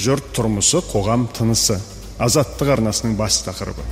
жұрт тұрмысы, қоғам тынысы. Азаттық арнасының бас тақырыбы.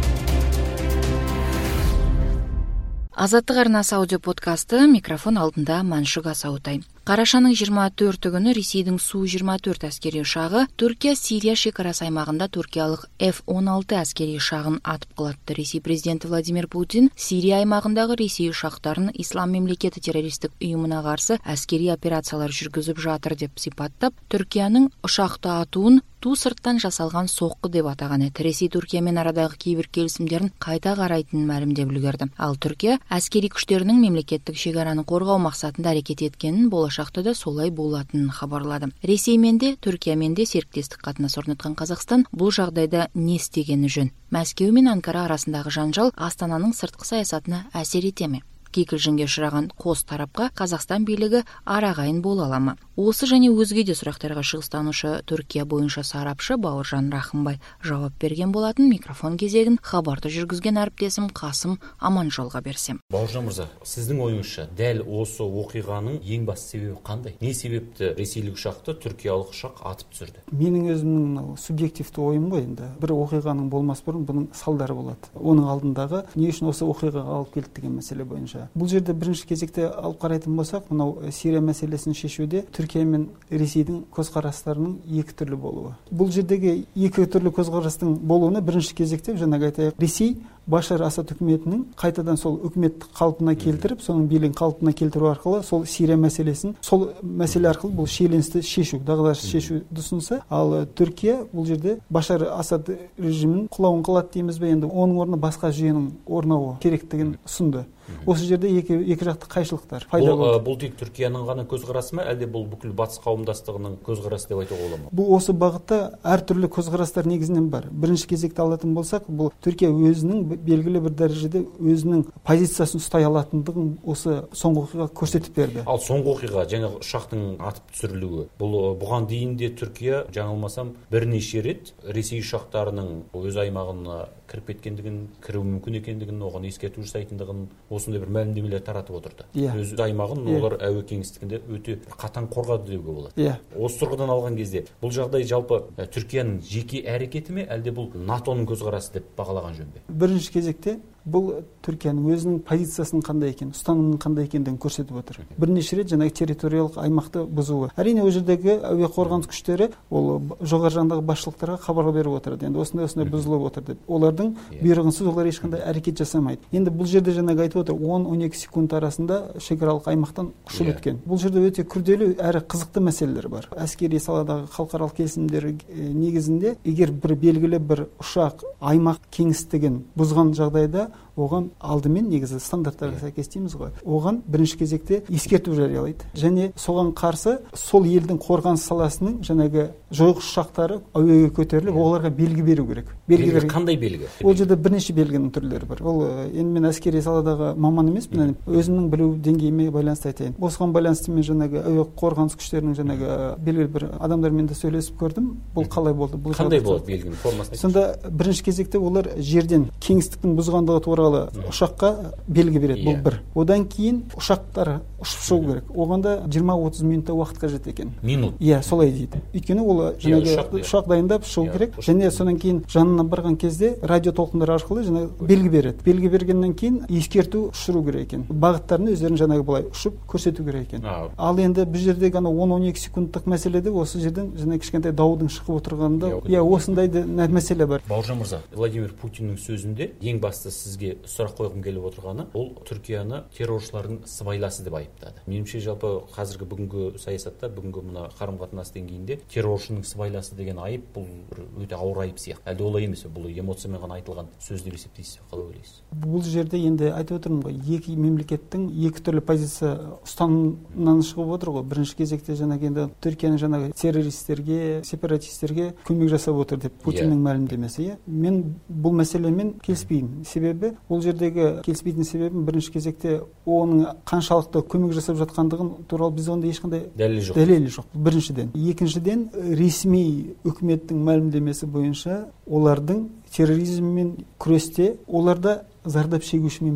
Азаттық арнасы аудио подкасты, микрофон алдында Маншук Асаутай. Қарашаның 24 күні Ресейдің Су-24 әскери ұшағы Түркия-Сирия шекарасы аймағында түркиялық F-16 әскери ұшағын атып құлатты. Ресей президенті Владимир Путин Сирия аймағындағы Ресей ұшақтарын Ислам мемлекеті террористік ұйымына қарсы әскери операциялар жүргізіп жатыр деп сипаттап, Түркияның ұшақты атуын ту сырттан жасалған соққы деп атаған еді. Ресей Түркиямен арадағы кейбір келісімдерін қайта қарайтынын мәлімдеп үлгерді. Ал Түркия әскери күштерінің мемлекеттік шекараны қорғау мақсатында әрекет еткенін, болашақта да солай болатынын хабарлады. Ресеймен де, Түркиямен де серіктестік қатынас орнатқан Қазақстан бұл жағдайда не істегені жөн? Мәскеу мен Анкара арасындағы жанжал Астананың сыртқы саясатына әсер ете ме? Кикілжіңге ұшыраған қос тарапқа Қазақстан билігі арағайын бола ала ма? Осы және өзге де сұрақтарға шығыстанушы Түркия бойынша сарапшы Бауыржан Рахымбай жауап берген болатын. Микрофон кезегін хабарды жүргізген әріптесім Қасым Аманжолға берсем. Бауыржан мырза, сіздің ойыңызша дәл осы оқиғаның ең басты себебі қандай? Не себепті ресейлік ұшақты түркиялық ұшақ атып түсірді? Менің өзімнің субъективті ойым ғой, енді бір оқиғаның болмас бұрын бұның салдары болады. Оның алдындағы не үшін осы оқиғаға алып келді деген мәселе бойынша. Бұл жерде бірінші кезекте алып қарайтын болсақ, мынау Сирия мәселесін шешуде Түркия мен Ресейдің көзқарастарының екі түрлі болуы. Бұл жердегі екі түрлі көзқарастың болуына бірінші кезекте жаңағы айтайық, Ресей Башар Асад үкіметінің қайтадан сол үкіметті қалпына келтіріп, соның билігін қалпына келтіру арқылы сол Сирия мәселесін, сол мәселе арқылы бұл шиеленісті шешу, дағдарыс шешуді ұсынса, ал Түркия бұл жерде Башар Асад режимін құлауын қалады дейміз бе, енді оның орнына басқа жүйенің орнауы керектігін ұсынды. Осы жерде екі жақты қайшылықтар пайда болды. Бұл тек Түркияның ғана көзқарасы ма, әлде бұл бүкіл батыс қауымдастығының көзқарасы деп айтуға бола ма? Бұл осы бағытта әртүрлі көзқарастар негізінен бар. Бірінші кезекте алатын болсақ, бұл Түркия өзінің белгілі бір дәрежеде өзінің позициясын ұстай алатындығын осы соңғы оқиға көрсетіп берді. Ал соңғы оқиға, жаңағы ұшақтың атып түсірілуі, бұған дейін де Түркия, жаңылмасам, бірнеше рет Ресей ұшақтарының өз аймағына кіріп кеткендігін, кіруі мүмкін екендігін, оған ескерту жасайтындығын, осындай бір мәлімдемелер таратып отырды. Өз аймағын олар әуе кеңістігінде өте қатаң қорғады деуге болады. Осы тұрғыдан алған кезде бұл жағдай жалпы Түркияның жеке әрекеті ме, әлде бұл НАТОның көзқарасы деп бағалаған жөн бе? Бірінші кезекте бұл Түркияның өзінің позициясының қандай екен, ұстанымының қандай екендігін көрсетіп отыр. Бірнеше рет жаңағы территориялық аймақты бұзуы. Әрине ол жердегі әуе қорғаныс күштері ол жоғары жағындағы басшылықтарға хабар беріп отырды. Енді осындай бұзылып отыр деп. Олардың бұйрығынсыз олар ешқандай әрекет жасамайды. Енді бұл жерде жаңағы айтып отыр, 10-12 секунд арасында шекаралық аймақтан ұшып өткен. Бұл жерде өте күрделі әрі қызықты мәселелер бар. Әскери саладағы халықаралық келісімдер негізінде егер бір белгілі бір ұшақ аймақ кеңістігін бұзған жағдайда оған алдымен негізі стандарттарға сәйкес дейміз ғой. Оған бірінші кезекте ескерту жариялайды. Және соған қарсы сол елдің қорғаныс саласының жаңағы жойғыш ұшақтары әуеге көтеріліп, оларға белгі беру керек. Белгі қандай белгі? Ол жерде бірнеше белгінің түрлері бар. Ол енді мен әскери саладағы маман емеспін, өзімнің білу деңгейіме байланысты айтайын. Осыған байланысты мен жаңағы әуе қорғаныс күштерінің жаңағы белгілі бір адамдармен де сөйлесіп көрдім. Бұл қалай болды? Қандай болды белгінің формасы? Сонда бірінші кезекте олар жерден кеңістіктің бұзғандығы туралы ұшаққа белгі береді. Бұл бір. Одан кейін ұшақтар ұшып шығу керек. Оғанда 20-30 минутта уақыт қажет екен. Минут? Иә, солай дейді. Өйткені ол жаңағы ұшақ дайындап шығу керек. Және содан кейін жанына барған кезде радио толқындар арқылы жаңағы белгі береді. Белгі бергеннен кейін ескерту ұшыру керек екен. Бағыттарын өздерін жаңағы былай ұшып көрсету керек екен. Ал енді бұл жердегі 10-12 секундтық мәселеде осы жерден жаңағы кішкентай даудың шығып отырғанында, осындай мәселе бар. Бауыржан мырза, Владимир Путиннің сөзінде ең басты сізге сұрақ қойғым келіп отырғаны, ол Түркияны терроршылардың сыбайласы деп айыптады. Меніңше жалпы қазіргі бүгінгі саясатта, бүгінгі мына қарым-қатынас деңгейінде терроршының сыбайласы деген айып бұл өте ауыр айып сияқты. Әлде олай емес пе? Бұл эмоциямен ғана айтылған сөз деп есептейсіз бе? Қалай ойлайсыз? Бұл жерде енді айтып отырмын ғой, екі мемлекеттің екі түрлі позиция ұстанымынан шығып отыр ғой. Бірінші кезекте жаңағы енді Түркияның жаңағы террористерге, сепаратистерге көмек жасап отыр деп Путиннің мәлімдемесі. Мен бұл мәселемен келіспеймін. Себебі бұл жердегі келіспейтін себебім бірінші кезекте оның қаншалықты көмек жасап жатқандығын туралы біз онда ешқандай дәлелі жоқ. Біріншіден. Екіншіден, ресми үкіметтің мәлімдемесі бойынша олардың терроризммен күресте оларда зардап шегуші мемлекет.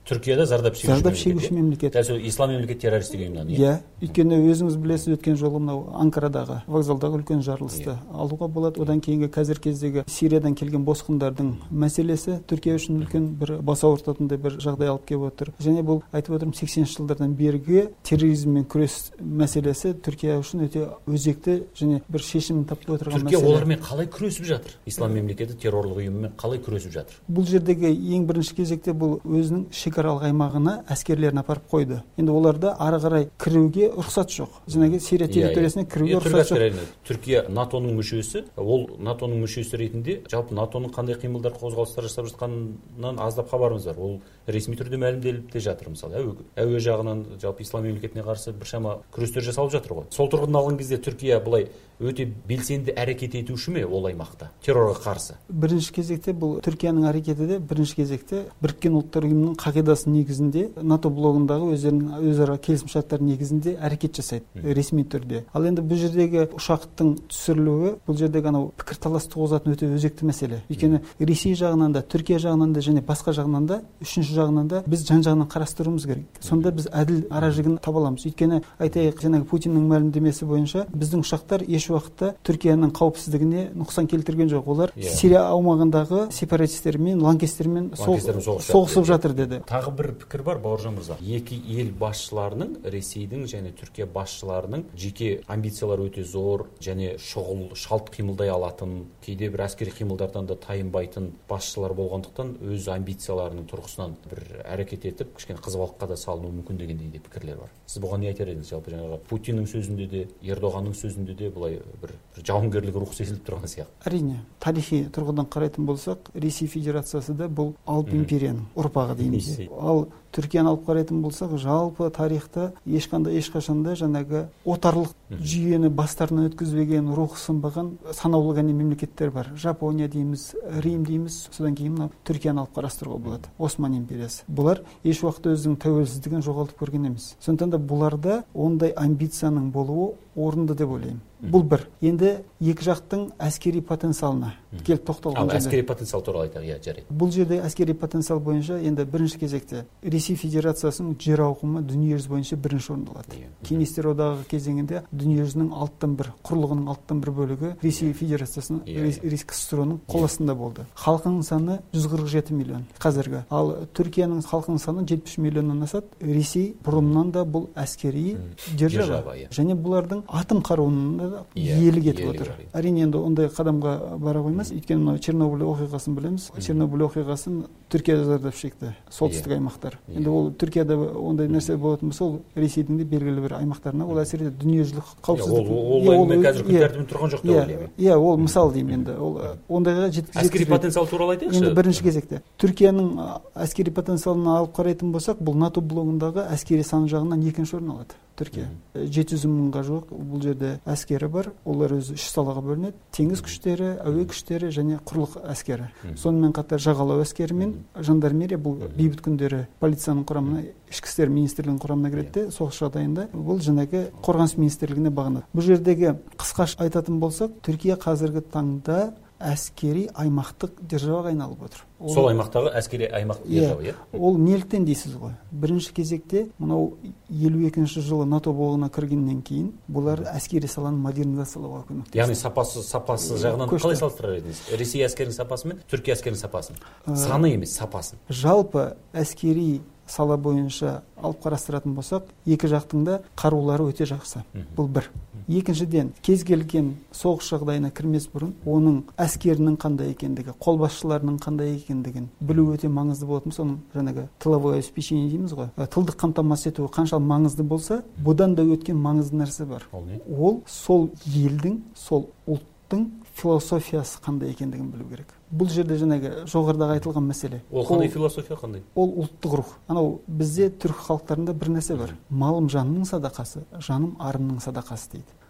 Түркияда зардап шегуші мемлекет. Дәл сол ислам мемлекет террористік ұйымынан. Иә, өйткені өзіңіз білесіз, өткен жолы мынау Анкарадағы вокзалдағы үлкен жарылысты алуға болады. Одан кейінгі қазір кездегі Сириядан келген босқындардың мәселесі Түркия үшін үлкен бір бас ауыртатындай бір жағдай алып келіп отыр. Және бұл айтып отырмын 80-ші жылдардан бергі терроризммен күрес мәселесі Түркия үшін өте өзекті және бір шешімін тапып отырған мәселе. Түркия олармен қалай күресіп жатыр? Ислам мемлекеті террорлық ұйымымен қалай күресіп жатыр? Бұл жердегі ең бірінші кезекте бұл өзінің шекаралық аймағына әскерлерін апарып қойды. Енді оларда ары қарай кіруге рұқсат жоқ. Жаңағы Сирия территориясына кіруге рұқсат жоқ. Түркия НАТО-ның мүшесі, ол НАТО-ның мүшесі ретінде жалпы НАТО-ның қандай қимылдар, қозғалыстар жасап жатқанынан аздап хабарымыз бар. Ол ресми түрде мәлімделіп те жатыр. Мысалы, әуе жағынан жалпы ислам мемлекетіне қарсы біршама күрестер жасалып жатыр ғой. Сол тұрғыдан алған кезде Түркия былай өте белсенді әрекет етуші ме ол аймақта террорға қарсы? Бірінші кезекте бұл Түркияның әрекеті де бірінші кезекте Біріккен ұлттар ұйымының қағидасы негізінде НАТО блогындағы өздерінің өзара келісімшарттар негізінде әрекет жасайды ресми түрде. Ал енді бұл жердегі ұшақтың түсірілуі бұл жердегі анау пікірталас туғызатын өте өзекті мәселе. Өйткені Ресей жағынан да, Түркия жағынан да және басқа жағынан да, үшінші жағынан да біз жан-жағынан қарастыруымыз керек. Сонда біз әділ аражігін таба аламыз. Өйткені айтайық, жаңағы Путиннің мәлімдемесі бойынша біздің ұшақтар еш уақытта Түркияның қауіпсіздігіне нұқсан келтірген жоқ. Олар Сирия аумағындағы сепаратистермен, лаңкестермен соғысып жатыр деді. Тағы бір пікір бар, Бауыржан мырза. Екі ел басшыларының, Ресейдің және Түркия басшыларының жеке амбициялары өте зор және шұғыл, шалт қимылдай алатын, кейде бір әскери қимылдардан да тайынбайтын басшылар болғандықтан өз амбицияларының тұрғысынан бір әрекет етіп, кішкене қызбалыққа да салынуы мүмкін дегендей де пікірлер бар. Сіз бұған не айтар едіңіз? Жалпы жаңағы Путиннің сөзінде де, Ердоғанның сөзінде де бұлай бір жауынгерлік рух сезіліп тұрған сияқты. Әрине, тарихи тұрғыдан қарайтын болсақ, Ресей Федерациясы да бұл алып империяның ұрпағы дейміз. Ал Түркияны алып қарайтын болсақ, жалпы тарихта ешқашанда жаңағы отарлық жүйені бастарынан өткізбеген, рухы сынбаған санаулы ғана мемлекеттер бар. Жапония дейміз, Рим дейміз, содан кейін Түркияны алып қарастыруға болады. Осман империясы. Бұлар еш уақытта өзінің тәуелсіздігін жоғалтып көрген емес. Сондықтан да бұларда ондай амбицияның болуы орынды деп ойлаймын. Бұл бір. Енді екі жақтың әскери потенциалына келіп тоқталған. Әскери потенциал туралы айтайық, жарайды. Бұл жерде әскери потенциал бойынша енді бірінші кезекте Ресей Федерациясының жер ауқымы дүниежүзі бойынша бірінші орында алады. Кеңестер одағы кезеңінде дүниежүзінің құрлығының алтын бір бөлігі Ресей Федерациясының КСР-ның қол астында болды. Халқының саны 147 миллион қазіргі. Ал Түркияның халқының саны 70 миллионнан асады. Ресей бұрыннан да бұл әскери держава. Және бұлардың атом қаруының иелік етіп отыр. Әрине енді ондай қадамға бара қоймас. Өйткені мына Чернобыль оқиғасын білеміз. Чернобыль оқиғасын Түркияда зардап шекті, солтүстік аймақтар. Енді ол Түркияда ондай нәрсе болатын болса, ол Ресейдің де белгілі бір аймақтарына ол әсер етеді. Дүниежүзілік қауіпсіздік. Ол қазір күн тәртібінде тұрған жоқ деп ойлаймын. Иә, ол мысал деймін енді. Ол ондайға әскери потенциал туралы айтайықшы. Енді бірінші кезекте Түркияның әскери потенциалын алып қарайтын болсақ, бұл НАТО блогындағы әскери саны жағынан екінші орын алады. Түркия 700 мыңға жоқ бұл жерде әскері бар. Олар өзі үш салаға бөлінеді: теңіз күштері, әуе күштері және құрлық әскері. Сонымен қатар жағалау әскері мен жандармерия, бұл бейбіт күндері полицияның құрамына, ішкі істер министрлігінің құрамына кіреді. Соғыс жағдайында бұл жаңағы қорғаныс министрлігіне бағынады. Бұл жердегі қысқаша айтатын болсақ, Түркия қазіргі таңда әскери аймақтық державаға айналып отыр. Сол аймақтағы әскери аймақ держава, иә? Ол неліктен дейсіз ғой? Бірінші кезекте мынау 52-ші жылы НАТО блогына кіргеннен кейін бұлар әскери саланы модернизациялауға көмектесті. Яғни сапасы жағынан қалай салыстырар едіңіз? Ресей әскерінің сапасы мен Түркия әскерінің сапасын? Саны емес, сапасын. Жалпы әскери сала бойынша алып қарастыратын болсақ, екі жақтың да қарулары өте жақсы. Бұл бір. Екіншіден, кез келген соғыс жағдайына кірмес бұрын оның әскерінің қандай екендігі, қолбасшыларының қандай екендігін білу өте маңызды болатын. Соның жаңағы тыловое обеспечение дейміз ғой, тылдық қамтамасыз ету қаншалықты маңызды болса, бұдан да өткен маңызды нәрсе бар. Ол сол елдің, сол ұлттың философиясы қандай екендігін білу керек. Бұл жерде жаңағы жоғарыдағы айтылған мәселе. Ол қандай философия, қандай? Ол ұлттық рух. Анау бізде түрік халықтарында бір нәрсе бар. Малым жанымның садақасы, жаным арымның садақасы дейді.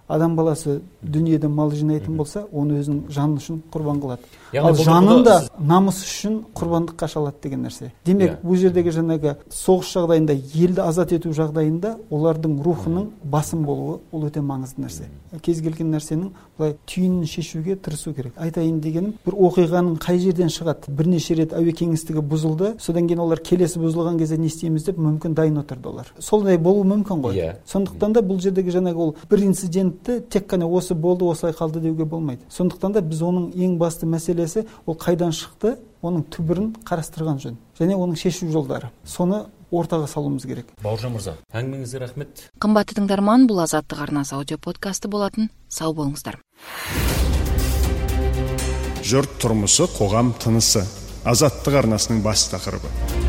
адам баласы дүниеде мал жинайтын болса, оны өзінің жаны үшін құрбан қылады. Яғни Ал бұл жанын да тұрғыда- намыс үшін құрбандыққа шалады деген нәрсе. Демек, бұл жердегі жаңағы соғыс жағдайында, елді азат ету жағдайында олардың рухының басым болуы ол өте маңызды нәрсе. Кез келген нәрсенің былай түйінін шешуге тырысу керек. Айтайын дегенім, бір оқиғаның қай жерден шығады? Бірнеше рет әуе кеңістігі бұзылды, содан кейін олар келесі бұзылған кезде не істейміз деп мүмкін дайын отырды олар. Солай болуы мүмкін ғой. Сондықтан да бұл жердегі жаңағы ол бір инцидентті тек қана осы болды, осылай қалды деуге болмайды. Сондықтан да біз оның ең басты мәселесі ол қайдан шықты, оның түбірін қарастырған жөн. Және оның шешу жолдары. Соны ортаға салуымыз керек. Бауыржан мырза, әңгімеңізге рахмет. Қымбатты тыңдарман, бұл Азаттық арнасы аудио подкасты болатын. Сау болыңыздар. Жұрт тұрмысы, қоғам тынысы. Азаттық арнасының бас тақырыбы.